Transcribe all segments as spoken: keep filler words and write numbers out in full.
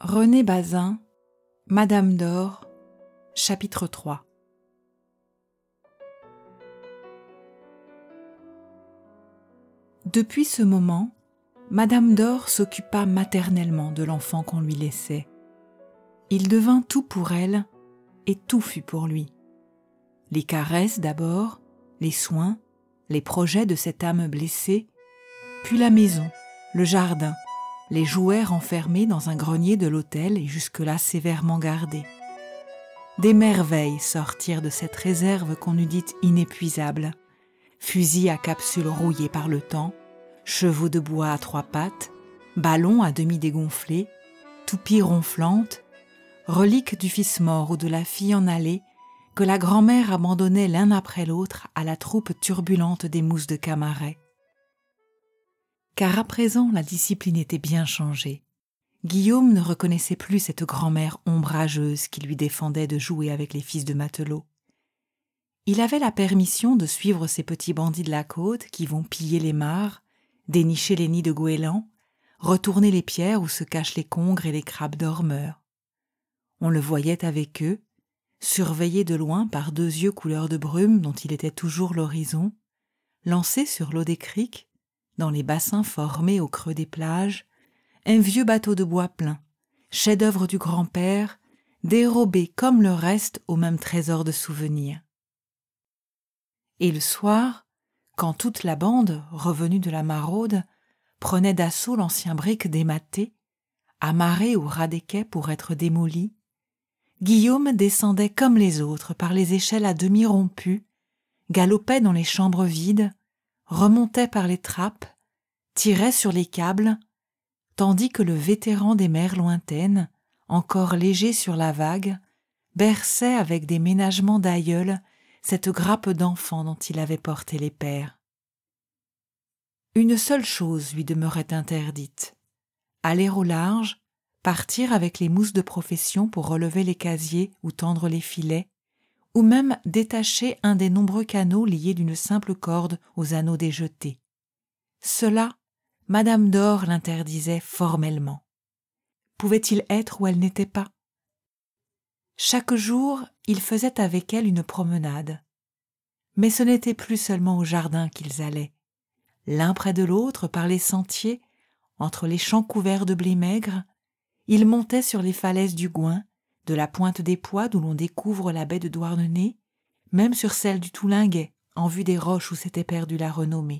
René Bazin, Madame d'Or, chapitre trois. Depuis ce moment, Madame d'Or s'occupa maternellement de l'enfant qu'on lui laissait. Il devint tout pour elle, et tout fut pour lui. Les caresses d'abord, les soins, les projets de cette âme blessée, puis la maison, le jardin, les jouets renfermés dans un grenier de l'hôtel et jusque-là sévèrement gardés. Des merveilles sortirent de cette réserve qu'on eût dite inépuisable. Fusils à capsules rouillées par le temps, chevaux de bois à trois pattes, ballons à demi dégonflés, toupies ronflantes, reliques du fils mort ou de la fille en allée que la grand-mère abandonnait l'un après l'autre à la troupe turbulente des mousses de Camaret. Car à présent la discipline était bien changée. Guillaume ne reconnaissait plus cette grand-mère ombrageuse qui lui défendait de jouer avec les fils de matelots. Il avait la permission de suivre ces petits bandits de la côte qui vont piller les mares, dénicher les nids de goélands, retourner les pierres où se cachent les congres et les crabes dormeurs. On le voyait avec eux, surveillé de loin par deux yeux couleur de brume dont il était toujours l'horizon, lancé sur l'eau des criques, dans les bassins formés au creux des plages, un vieux bateau de bois plein, chef-d'œuvre du grand-père, dérobé comme le reste au même trésor de souvenirs. Et le soir, quand toute la bande, revenue de la maraude, prenait d'assaut l'ancien brick dématé, amarré au ras des quais pour être démoli, Guillaume descendait comme les autres par les échelles à demi rompues, galopait dans les chambres vides, remontait par les trappes, tirait sur les câbles, tandis que le vétéran des mers lointaines, encore léger sur la vague, berçait avec des ménagements d'aïeul cette grappe d'enfants dont il avait porté les pères. Une seule chose lui demeurait interdite, aller au large, partir avec les mousses de profession pour relever les casiers ou tendre les filets, ou même détacher un des nombreux canaux liés d'une simple corde aux anneaux des jetés. Cela, Madame d'Or l'interdisait formellement. Pouvait-il être où elle n'était pas? Chaque jour, il faisait avec elle une promenade. Mais ce n'était plus seulement au jardin qu'ils allaient. L'un près de l'autre, par les sentiers, entre les champs couverts de blé maigre, ils montaient sur les falaises du Gouin, de la pointe des Poix d'où l'on découvre la baie de Douarnenez, même sur celle du Toulinguet, en vue des roches où s'était perdue la renommée.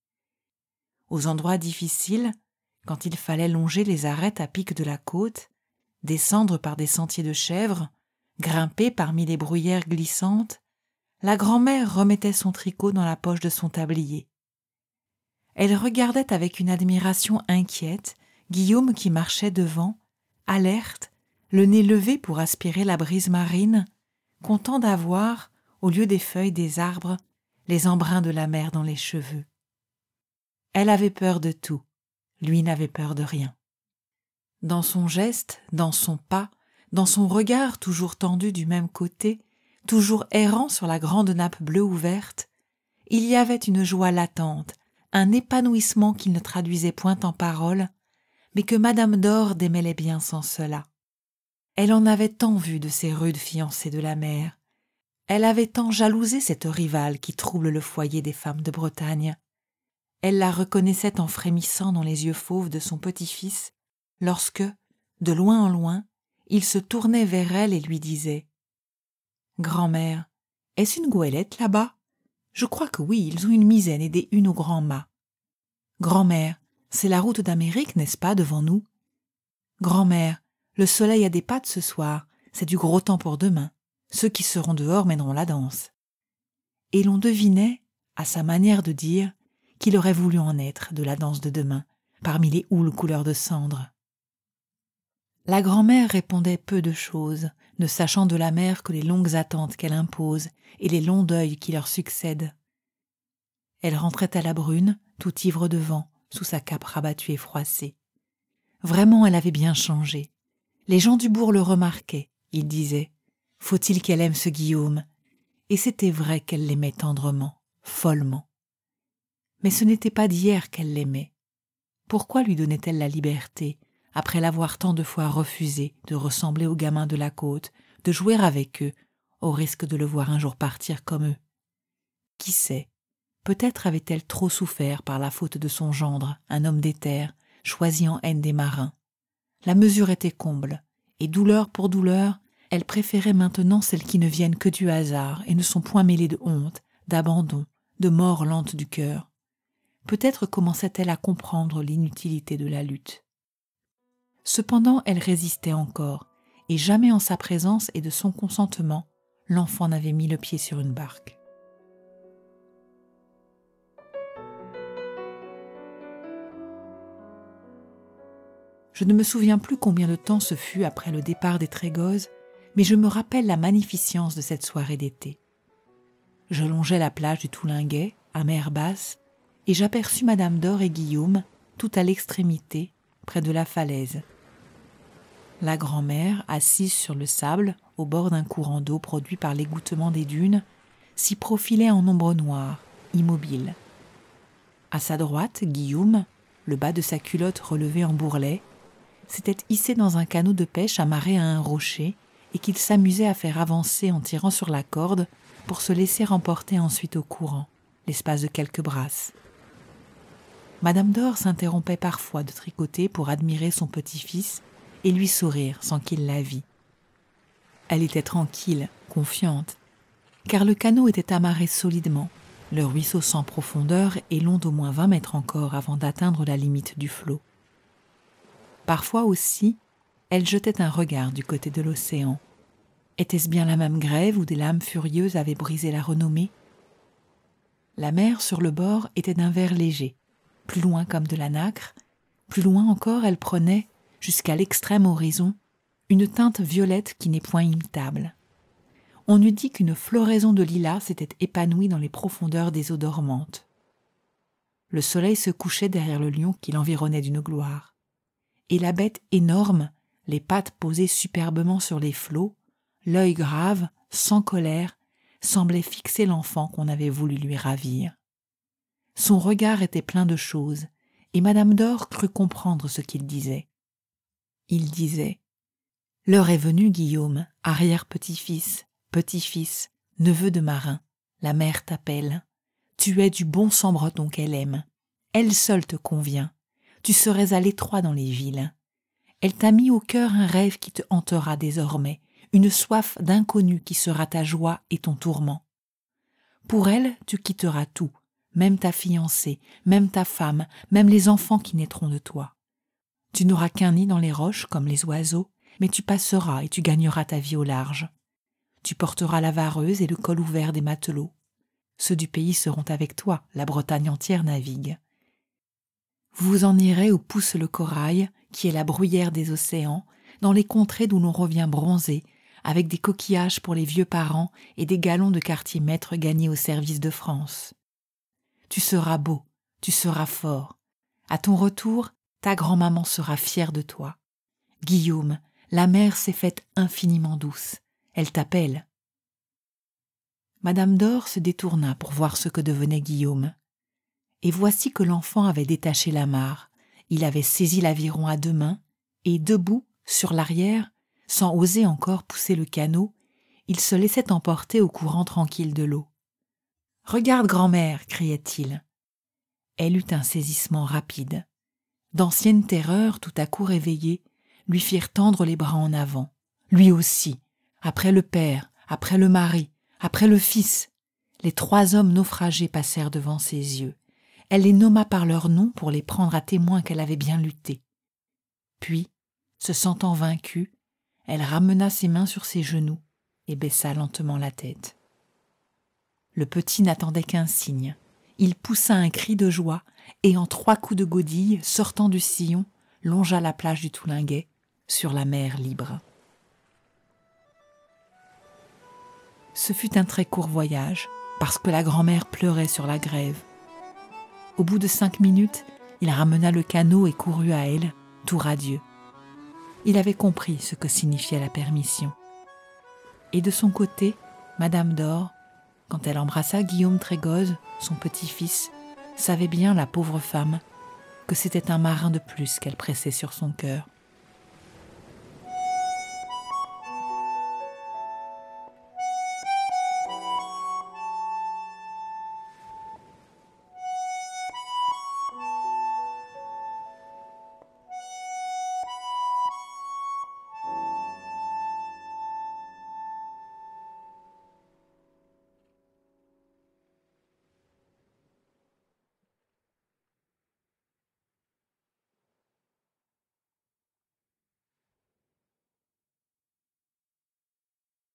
Aux endroits difficiles, quand il fallait longer les arêtes à pic de la côte, descendre par des sentiers de chèvres, grimper parmi les bruyères glissantes, la grand-mère remettait son tricot dans la poche de son tablier. Elle regardait avec une admiration inquiète Guillaume qui marchait devant, alerte, le nez levé pour aspirer la brise marine, content d'avoir, au lieu des feuilles des arbres, les embruns de la mer dans les cheveux. Elle avait peur de tout, lui n'avait peur de rien. Dans son geste, dans son pas, dans son regard toujours tendu du même côté, toujours errant sur la grande nappe bleue ouverte, il y avait une joie latente, un épanouissement qu'il ne traduisait point en paroles, mais que Madame d'Or démêlait bien sans cela. Elle en avait tant vu de ces rudes fiancées de la mer. Elle avait tant jalousé cette rivale qui trouble le foyer des femmes de Bretagne. Elle la reconnaissait en frémissant dans les yeux fauves de son petit-fils, lorsque, de loin en loin, il se tournait vers elle et lui disait « Grand-mère, est-ce une goélette là-bas? Je crois que oui, ils ont une misaine et des hunes au grand mât. Grand-mère, c'est la route d'Amérique, n'est-ce pas, devant nous? Grand-mère, le soleil a des pattes ce soir, c'est du gros temps pour demain. Ceux qui seront dehors mèneront la danse. » Et l'on devinait, à sa manière de dire, qu'il aurait voulu en être de la danse de demain, parmi les houles couleur de cendre. La grand-mère répondait peu de choses, ne sachant de la mère que les longues attentes qu'elle impose et les longs deuils qui leur succèdent. Elle rentrait à la brune, tout ivre de vent, sous sa cape rabattue et froissée. Vraiment, elle avait bien changé. Les gens du bourg le remarquaient, ils disaient « Faut-il qu'elle aime ce Guillaume ?» Et c'était vrai qu'elle l'aimait tendrement, follement. Mais ce n'était pas d'hier qu'elle l'aimait. Pourquoi lui donnait-elle la liberté, après l'avoir tant de fois refusé de ressembler aux gamins de la côte, de jouer avec eux, au risque de le voir un jour partir comme eux. Qui sait, peut-être avait-elle trop souffert par la faute de son gendre, un homme des terres, choisi en haine des marins. La mesure était comble, et douleur pour douleur, elle préférait maintenant celles qui ne viennent que du hasard et ne sont point mêlées de honte, d'abandon, de mort lente du cœur. Peut-être commençait-elle à comprendre l'inutilité de la lutte. Cependant, elle résistait encore, et jamais en sa présence et de son consentement, l'enfant n'avait mis le pied sur une barque. Je ne me souviens plus combien de temps ce fut après le départ des Trégoz, mais je me rappelle la magnificence de cette soirée d'été. Je longeais la plage du Toulinguet, à mer basse, et j'aperçus Madame Dor et Guillaume, tout à l'extrémité, près de la falaise. La grand-mère, assise sur le sable, au bord d'un courant d'eau produit par l'égouttement des dunes, s'y profilait en ombre noire, immobile. À sa droite, Guillaume, le bas de sa culotte relevé en bourrelet, s'était hissé dans un canot de pêche amarré à un rocher et qu'il s'amusait à faire avancer en tirant sur la corde pour se laisser emporter ensuite au courant, l'espace de quelques brasses. Madame Dor s'interrompait parfois de tricoter pour admirer son petit-fils et lui sourire sans qu'il la vît. Elle était tranquille, confiante, car le canot était amarré solidement, le ruisseau sans profondeur et long d'au moins vingt mètres encore avant d'atteindre la limite du flot. Parfois aussi, elle jetait un regard du côté de l'océan. Était-ce bien la même grève où des lames furieuses avaient brisé la renommée ? La mer sur le bord était d'un vert léger, plus loin comme de la nacre, plus loin encore elle prenait, jusqu'à l'extrême horizon, une teinte violette qui n'est point imitable. On eût dit qu'une floraison de lilas s'était épanouie dans les profondeurs des eaux dormantes. Le soleil se couchait derrière le lion qui l'environnait d'une gloire. Et la bête énorme, les pattes posées superbement sur les flots, l'œil grave, sans colère, semblait fixer l'enfant qu'on avait voulu lui ravir. Son regard était plein de choses, et Madame Dor crut comprendre ce qu'il disait. Il disait « L'heure est venue, Guillaume, arrière-petit-fils, petit-fils, neveu de marin, la mère t'appelle. Tu es du bon sang breton qu'elle aime. Elle seule te convient. Tu serais à l'étroit dans les villes. Elle t'a mis au cœur un rêve qui te hantera désormais, une soif d'inconnu qui sera ta joie et ton tourment. Pour elle, tu quitteras tout, même ta fiancée, même ta femme, même les enfants qui naîtront de toi. Tu n'auras qu'un nid dans les roches comme les oiseaux, mais tu passeras et tu gagneras ta vie au large. Tu porteras la vareuse et le col ouvert des matelots. Ceux du pays seront avec toi, la Bretagne entière navigue. Vous vous en irez où pousse le corail, qui est la bruyère des océans, dans les contrées d'où l'on revient bronzé, avec des coquillages pour les vieux parents et des galons de quartier maître gagnés au service de France. Tu seras beau, tu seras fort. À ton retour, ta grand-maman sera fière de toi. Guillaume, la mer s'est faite infiniment douce. Elle t'appelle. Madame Dor se détourna pour voir ce que devenait Guillaume. Et voici que l'enfant avait détaché l'amarre. Il avait saisi l'aviron à deux mains, et debout, sur l'arrière, sans oser encore pousser le canot, il se laissait emporter au courant tranquille de l'eau. « Regarde, grand-mère !» criait-il. Elle eut un saisissement rapide. D'anciennes terreurs, tout à coup réveillées, lui firent tendre les bras en avant. Lui aussi, après le père, après le mari, après le fils. Les trois hommes naufragés passèrent devant ses yeux. Elle les nomma par leur nom pour les prendre à témoin qu'elle avait bien lutté. Puis, se sentant vaincue, elle ramena ses mains sur ses genoux et baissa lentement la tête. Le petit n'attendait qu'un signe. Il poussa un cri de joie et en trois coups de godille, sortant du sillon, longea la plage du Toulinguet sur la mer libre. Ce fut un très court voyage, parce que la grand-mère pleurait sur la grève. Au bout de cinq minutes, il ramena le canot et courut à elle, tout radieux. Il avait compris ce que signifiait la permission. Et de son côté, Madame Dor, quand elle embrassa Guillaume Trégoz, son petit-fils, savait bien, la pauvre femme, que c'était un marin de plus qu'elle pressait sur son cœur.